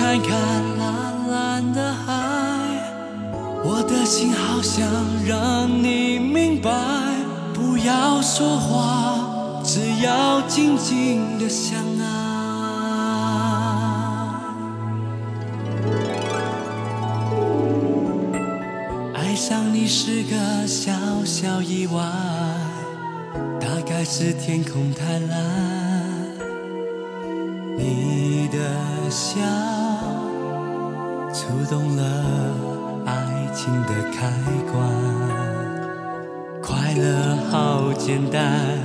看看蓝蓝的海，我的心好想让你明白，不要说话，只要静静的相爱。爱上你是个小小意外，大概是天空太蓝，你的笑触动了爱情的开关，快乐好简单，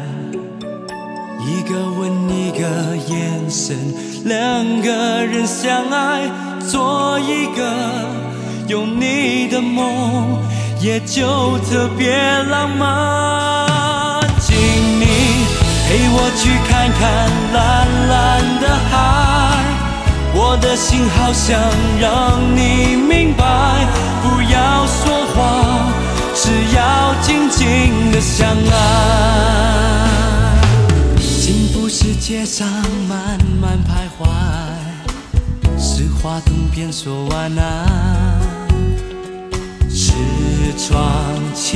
一个吻一个眼神，两个人相爱，做一个有你的梦，也就特别浪漫。请你陪我去看看蓝蓝的海，我的心好想让你明白，不要说话，只要静静的相爱。幸福是街上慢慢徘徊，是话筒边说晚安，是窗前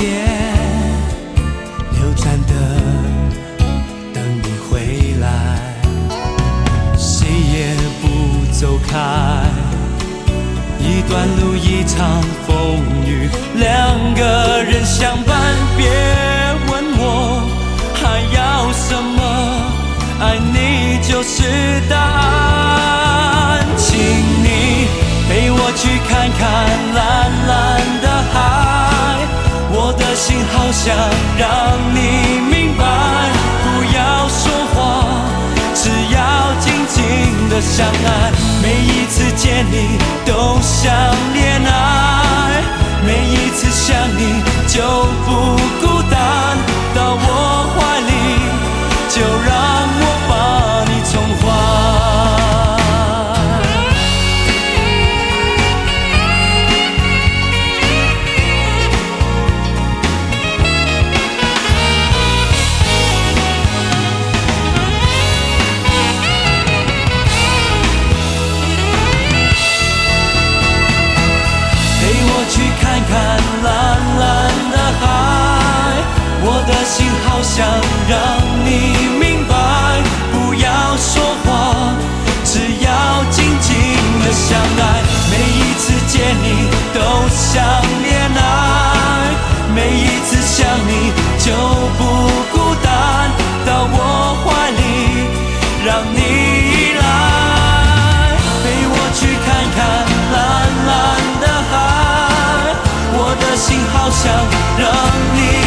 流转的等你回来，谁也不走开，一段路一场风雨，两个人相伴。别问我还要什么，爱你就是答案。请你陪我去看看蓝蓝的海，我的心好想让你明白，不要说话，只要静静的相爱。每一次见你都像恋爱，每一次想你就不孤单，到我怀里就让我把你宠坏。看看蓝蓝的海，我的心好想让你明白，不要说话，只要静静的相爱。每一次见你都像恋爱，每一次想你就不孤单，到我怀里让你依赖。陪我去看看蓝蓝的海，我的心好想让你